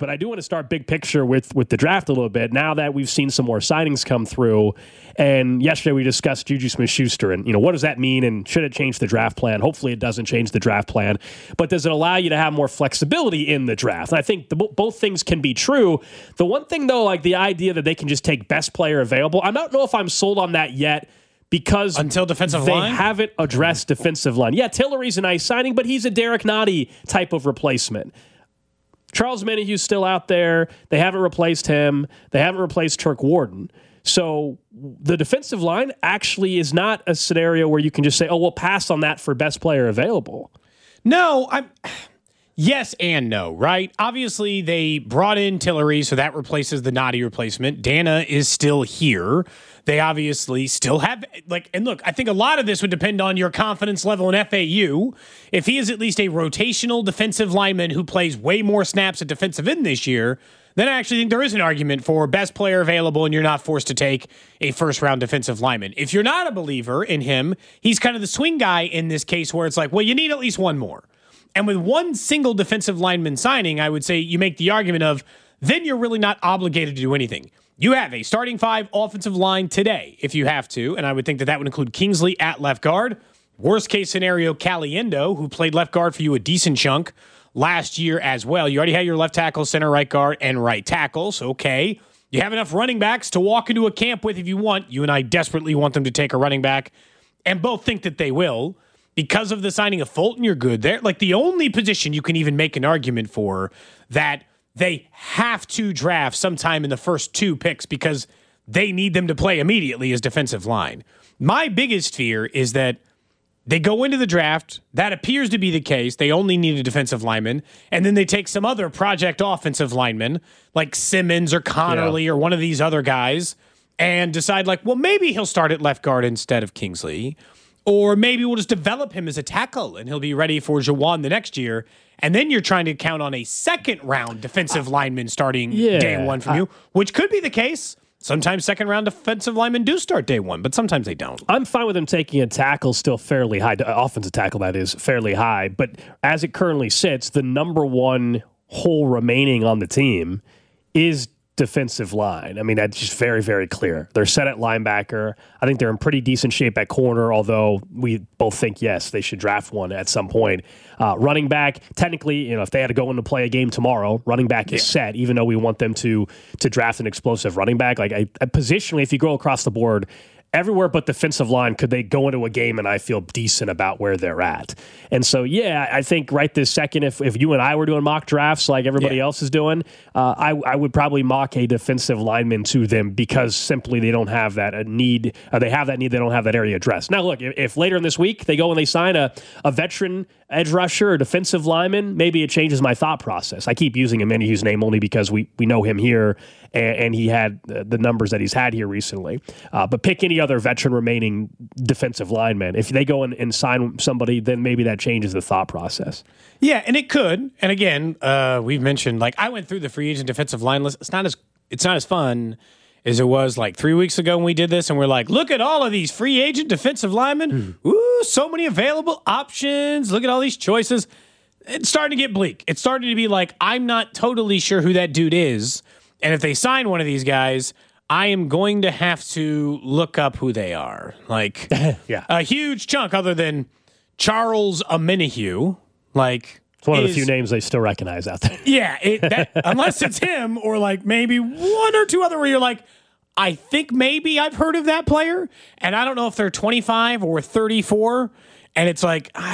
but I do want to start big picture with the draft a little bit. Now that we've seen some more signings come through, and yesterday we discussed Juju Smith-Schuster, and what does that mean, and should it change the draft plan? Hopefully it doesn't change the draft plan, but does it allow you to have more flexibility in the draft? And I think both things can be true. The one thing, though, like the idea that they can just take best player available, I don't know if I'm sold on that yet, because until defensive they line? haven't addressed defensive line. Yeah, Tillery's a nice signing, but he's a Derek Nottie type of replacement. Charles Menahue's still out there. They haven't replaced him. They haven't replaced Turk Warden. So the defensive line actually is not a scenario where you can just say, oh, we'll pass on that for best player available. No, yes and no, right? Obviously, they brought in Tillery, so that replaces the Nottie replacement. Dana is still here. They obviously still have, and look, I think a lot of this would depend on your confidence level in FAU. If he is at least a rotational defensive lineman who plays way more snaps at defensive end this year, then I actually think there is an argument for best player available and you're not forced to take a first-round defensive lineman. If you're not a believer in him, he's kind of the swing guy in this case where it's like, well, you need at least one more. And with one single defensive lineman signing, I would say you make the argument of, then you're really not obligated to do anything. You have a starting 5 offensive line today, if you have to, and I would think that would include Kingsley at left guard. Worst case scenario, Caliendo, who played left guard for you a decent chunk last year as well. You already had your left tackle, center, right guard, and right tackle, so okay. You have enough running backs to walk into a camp with if you want. You and I desperately want them to take a running back, and both think that they will. Because of the signing of Fulton, you're good there. Like, the only position you can even make an argument for that they have to draft sometime in the first 2 picks because they need them to play immediately is defensive line. My biggest fear is that they go into the draft, that appears to be the case, they only need a defensive lineman, and then they take some other project offensive lineman, like Simmons or Connerly or one of these other guys, and decide, well, maybe he'll start at left guard instead of Kingsley, or maybe we'll just develop him as a tackle, and he'll be ready for Jawan the next year. And then you're trying to count on a second-round defensive lineman starting day one from you, which could be the case. Sometimes second-round defensive linemen do start day one, but sometimes they don't. I'm fine with them taking a tackle still fairly high, offensive tackle that is, fairly high. But as it currently sits, the number one hole remaining on the team is defensive line. I mean, that's just very, very clear. They're set at linebacker. I think they're in pretty decent shape at corner, although we both think, yes, they should draft one at some point. Running back, technically, if they had to go in to play a game tomorrow, running back is set, even though we want them to draft an explosive running back. Positionally, if you go across the board, everywhere but defensive line, could they go into a game and I feel decent about where they're at? And so, I think right this second, if you and I were doing mock drafts like everybody else is doing, I would probably mock a defensive lineman to them because simply they don't have that need. They have that need. They don't have that area addressed. Now, look, if later in this week they go and they sign a veteran edge rusher or defensive lineman, maybe it changes my thought process. I keep using Menahue's name only because we know him here and he had the numbers that he's had here recently. But pick any other veteran remaining defensive lineman. If they go and sign somebody, then maybe that changes the thought process. Yeah, and it could. And again, we've mentioned, I went through the free agent defensive line list. It's not as fun as it was 3 weeks ago when we did this, and we're like, look at all of these free agent defensive linemen. Ooh, so many available options. Look at all these choices. It's starting to get bleak. It's starting to be I'm not totally sure who that dude is, and if they sign one of these guys, I am going to have to look up who they are. A huge chunk other than Charles Menahu. It's one of the few names they still recognize out there. Yeah, unless it's him or maybe one or two other where you're I think maybe I've heard of that player, and I don't know if they're 25 or 34, and it's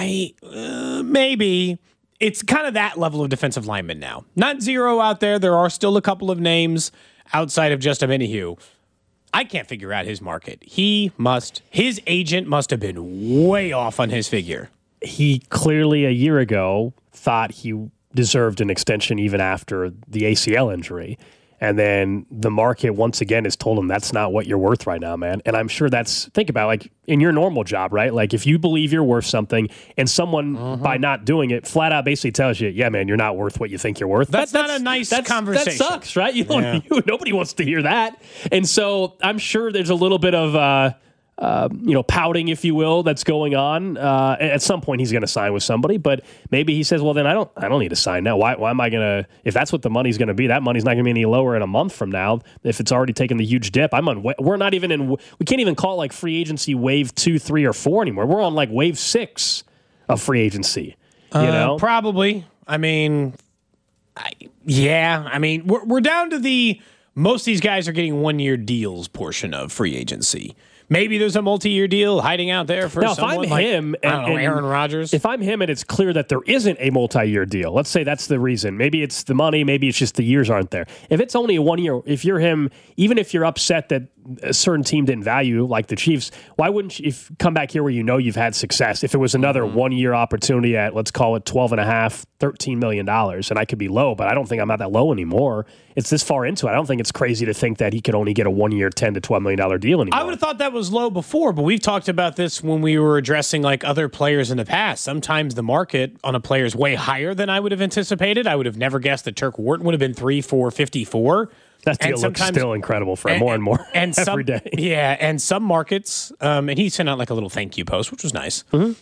maybe. It's kind of that level of defensive lineman now. Not zero out there. There are still a couple of names outside of just Menahu. I can't figure out his market. His agent must have been way off on his figure. He clearly a year ago thought he deserved an extension even after the ACL injury. And then the market once again has told him that's not what you're worth right now, man. And I'm sure think about in your normal job, right? If you believe you're worth something and someone by not doing it flat out basically tells you, yeah, man, you're not worth what you think you're worth. That's not a nice conversation. That sucks, right? Nobody wants to hear that. And so I'm sure there's a little bit of pouting, if you will, that's going on. At some point, he's going to sign with somebody, but maybe he says, "Well, then I don't need to sign now. Why am I going to? If that's what the money's going to be, that money's not going to be any lower in a month from now. If it's already taken the huge dip, we're not even in. We can't even call it like free agency wave 2, 3, or 4 anymore. We're on like wave 6 of free agency. Probably. I mean, we're down to the most of these guys are getting 1-year deals portion of free agency. Maybe there's a multi-year deal hiding out there for someone if I'm him and Aaron Rodgers. If I'm him and it's clear that there isn't a multi-year deal, let's say that's the reason. Maybe it's the money, maybe it's just the years aren't there. If it's only a 1 year, if you're him, even if you're upset that a certain team didn't value, like the Chiefs, why wouldn't you come back here where you've had success? If it was another 1 year opportunity at, let's call it $12.5, $13 million, and I could be low, but I don't think I'm not that low anymore. It's this far into it. I don't think it's crazy to think that he could only get a 1 year, $10 to $12 million deal anymore. I would have thought that was low before, but we've talked about this when we were addressing like other players in the past. Sometimes the market on a player is way higher than I would have anticipated. I would have never guessed that Turk Wharton would have been 3, 4, 54. That deal looks still incredible for him more and more every day. Yeah, and some markets, and he sent out like a little thank you post, which was nice.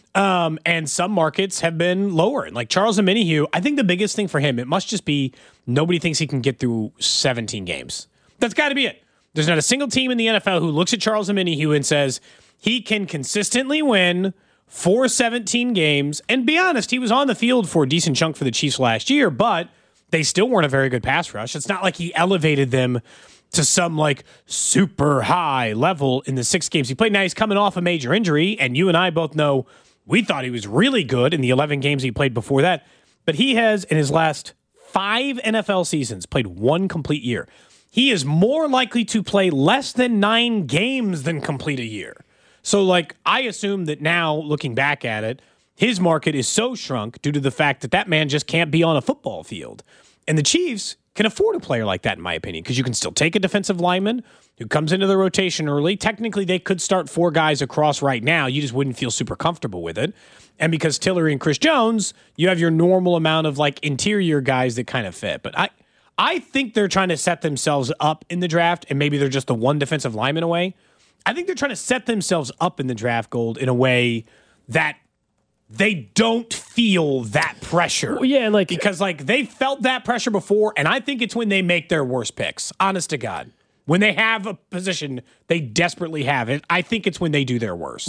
And some markets have been lower. And like Charles Omenihu, I think the biggest thing for him, it must just be nobody thinks he can get through 17 games. That's got to be it. There's not a single team in the NFL who looks at Charles Omenihu and says he can consistently win for 17 games. And be honest, he was on the field for a decent chunk for the Chiefs last year, but they still weren't a very good pass rush. It's not like he elevated them to some like super high level in the 6 games he played. Now he's coming off a major injury, and you and I both know we thought he was really good in the 11 games he played before that. But he has, in his last 5 NFL seasons, played 1 complete year. He is more likely to play less than 9 games than complete a year. So like I assume that now, looking back at it, his market is so shrunk due to the fact that that man just can't be on a football field. And the Chiefs can afford a player like that, in my opinion, because you can still take a defensive lineman who comes into the rotation early. Technically, they could start 4 guys across right now. You just wouldn't feel super comfortable with it. And because Tillery and Chris Jones, you have your normal amount of like interior guys that kind of fit. But I think they're trying to set themselves up in the draft, and maybe they're just the one defensive lineman away. I think they're trying to set themselves up in the draft, Gold, in a way that they don't feel that pressure. Well, yeah, and because they felt that pressure before, and I think it's when they make their worst picks. Honest to God. When they have a position they desperately have it, I think it's when they do their worst.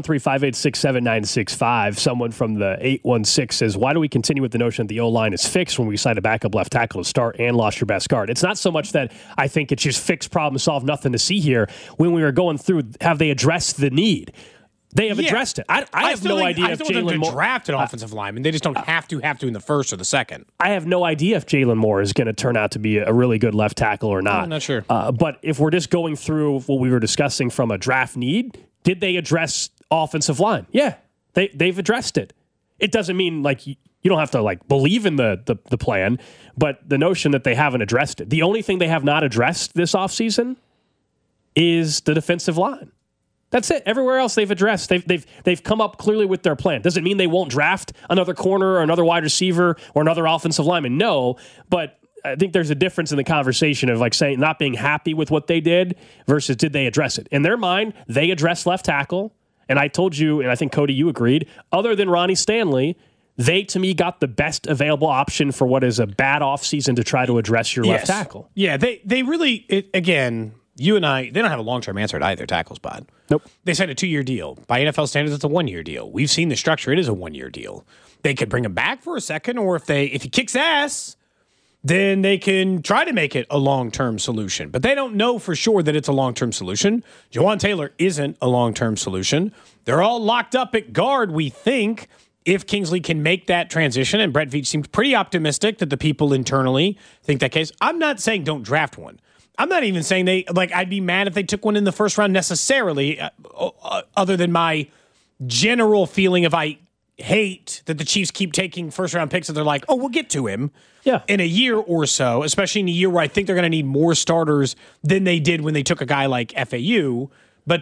913-586-7965. Someone from the 816 says, why do we continue with the notion that the O-line is fixed when we cite a backup left tackle to start and lost your best guard? It's not so much that I think it's just fixed, problem solved, nothing to see here. When we were going through, have they addressed the need? They have addressed it. I have no idea if Jalen Moore draft an offensive lineman. They just don't have to in the first or the second. I have no idea if Jalen Moore is going to turn out to be a really good left tackle or not. I'm not sure. But if we're just going through what we were discussing from a draft need, did they address offensive line? Yeah, they've addressed it. It doesn't mean like you don't have to like believe in the plan, but the notion that they haven't addressed it. The only thing they have not addressed this offseason is the defensive line. That's it. Everywhere else they've addressed. They've come up clearly with their plan. Doesn't mean they won't draft another corner or another wide receiver or another offensive lineman. No, but I think there's a difference in the conversation of like saying not being happy with what they did versus did they address it. In their mind, they addressed left tackle. And I told you, and I think, Cody, you agreed, other than Ronnie Stanley, they, to me, got the best available option for what is a bad offseason to try to address your left tackle. Yeah, they really, again, you and I, they don't have a long-term answer at either tackle spot. Nope. They signed a 2-year deal. By NFL standards, it's a 1-year deal. We've seen the structure. It is a 1-year deal. They could bring him back for a second, or if he kicks ass, then they can try to make it a long-term solution. But they don't know for sure that it's a long-term solution. Jawaan Taylor isn't a long-term solution. They're all locked up at guard, we think, if Kingsley can make that transition. And Brett Veach seemed pretty optimistic that the people internally think that case. I'm not saying don't draft one. I'm not even saying I'd be mad if they took one in the first round necessarily, other than my general feeling of I hate that the Chiefs keep taking first-round picks and they're like, oh, we'll get to him in a year or so, especially in a year where I think they're going to need more starters than they did when they took a guy like FAU. I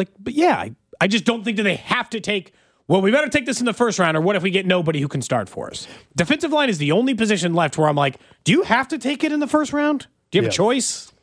just don't think that they have to take, well, we better take this in the first round, or what if we get nobody who can start for us? Defensive line is the only position left where I'm like, do you have to take it in the first round? Do you have a choice?